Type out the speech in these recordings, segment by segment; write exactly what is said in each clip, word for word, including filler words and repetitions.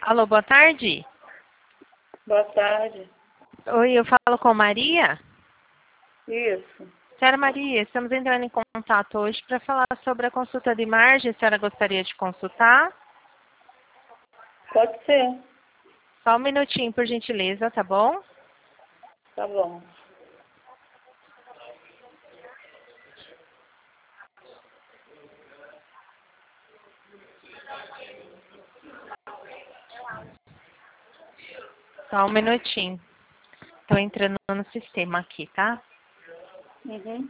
Alô, boa tarde. Boa tarde. Oi, eu falo com Maria? Isso. Senhora Maria, estamos entrando em contato hoje para falar sobre a consulta de margem. A senhora gostaria de consultar? Pode ser. Só um minutinho, por gentileza, tá bom? Tá bom. Só um minutinho. Estou entrando no sistema aqui, tá? Uhum.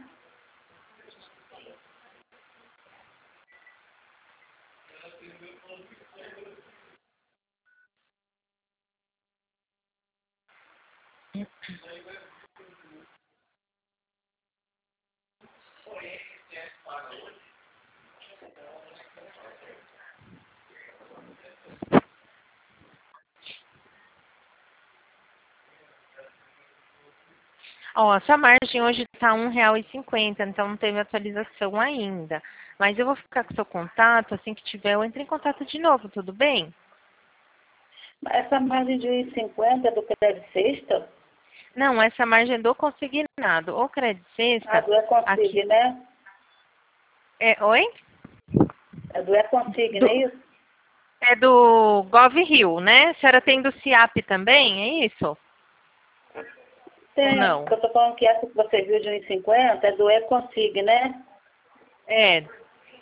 Ó, essa margem hoje está um real e cinquenta, então não teve atualização ainda. Mas eu vou ficar com o seu contato, assim que tiver, eu entro em contato de novo, tudo bem? Essa margem de um e cinquenta é do crédito sexta? Não, essa margem é do consignado. O crédito Ah, sexta, do Econsig, aqui... né? É, oi? É do Econsig, não é Do, isso? é do GovRio, né? A senhora tem do CIAP também, é isso? Ou Tem. não? Eu tô falando que essa que você viu de um e cinquenta é do Econsig, né? É, do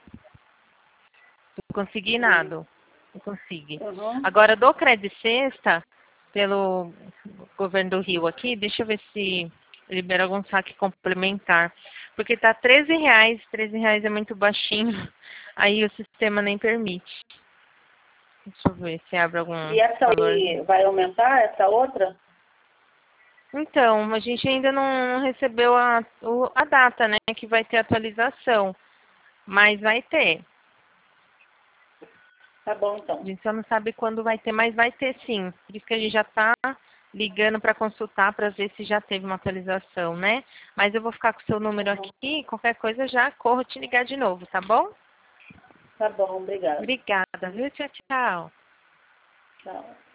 Uhum. consignado. Não consigo. Uhum. Agora, do crédito sexta, pelo governo do Rio aqui, deixa eu ver se libera algum saque complementar. Porque tá treze reais, treze reais é muito baixinho, aí o sistema nem permite. Deixa eu ver se abre algum E essa valorzinho. aí vai aumentar, essa outra? Então, a gente ainda não recebeu a, o- a data, né, que vai ter atualização, mas vai ter. Tá bom, A então. gente só não sabe quando vai ter, mas vai ter sim. Por isso que a gente já está ligando para consultar para ver se já teve uma atualização, né? Mas eu vou ficar com o seu número Uhum. aqui, qualquer coisa já corro te ligar de novo, tá bom? Tá bom, obrigada. Obrigada, viu? Tchau, tchau. Tchau.